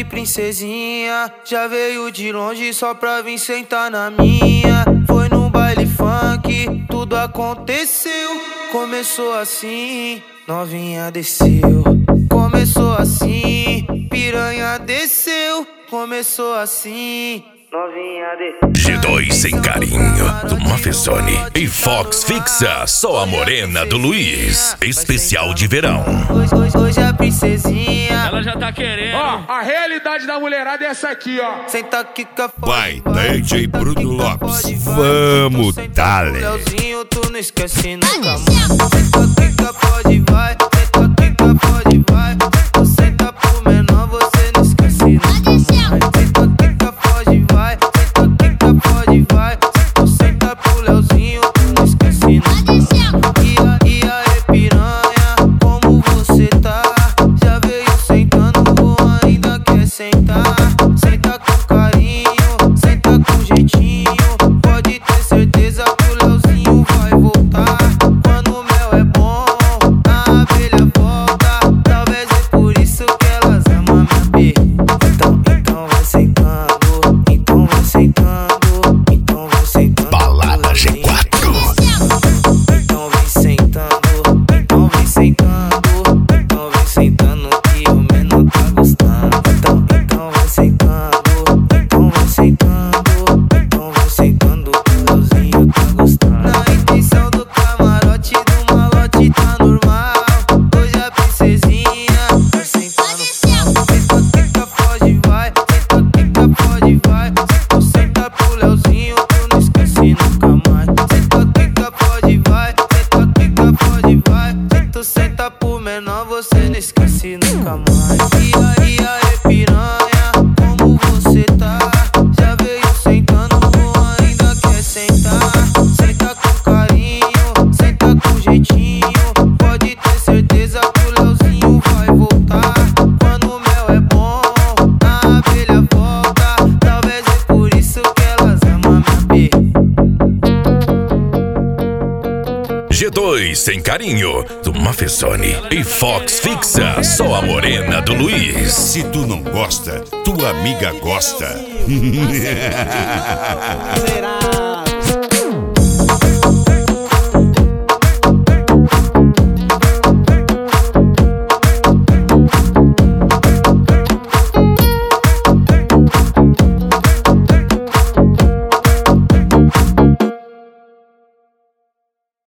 aí, princesinha? Já veio de longe só pra vir sentar na minha. Foi num baile funk, tudo aconteceu. Começou assim, novinha desceu. Começou assim, piranha desceu. Começou assim, novinha desceu. G2 Sem Carinho, do Mafezone. E Fox Fixa, só a morena do Luiz. Especial de verão. Hoje a princesinha, ela já tá querendo. Ó, a realidade da mulherada é essa aqui, ó. senta aqui com a Vai, DJ Bruno Lopes. Vamos, dale. Leozinho, tu não esquece nunca. Senta aqui com a pode vai. Senta aqui com a pode vai. Tu senta pro menor, você não esquece nunca. Senta aqui com a pode vai. Senta aqui com a pode vai. Tu senta pro Leozinho, tu não esquece nunca. E aí, piranha, como você tá? Já veio sentando ou ainda quer sentar? Senta com carinho, senta com jeitinho. Pode ter certeza que o Leozinho vai voltar. Quando o mel é bom, a abelha volta. Talvez é por isso que elas amam minha B. Então vai sentando, então vai sentando, então vai sentando. Balada G4. Então vem sentando, então vem sentando, então vem sentando que o menor tá gostando. Então vai sentando, então vai sentando, então vai sentando que o Leozinho tá gostando. Na intenção do camarote, do malote tá normal. Hoje a princesinha vai sentar no pau. Senta aqui que a pode vai, senta aqui que a pode vai. Se tu senta pro Leozinho, tu não esquece nunca mais. Senta aqui que a pode vai, senta aqui que a pode vai. Se tu senta pro menor, você não esquece nunca mais. E aí, piranha, como você tá? Já veio sentando ou ainda quer sentar? Senta com carinho, senta com jeitinho. Pode ter certeza que o Leozinho vai voltar. Quando o mel é bom, a abelha volta. Talvez é por isso que elas amam minha B. G2 Sem Carinho, do Mafezone. E Fox Fixa, só a morena do Luiz. Se tu não gosta, tua amiga gosta. Será?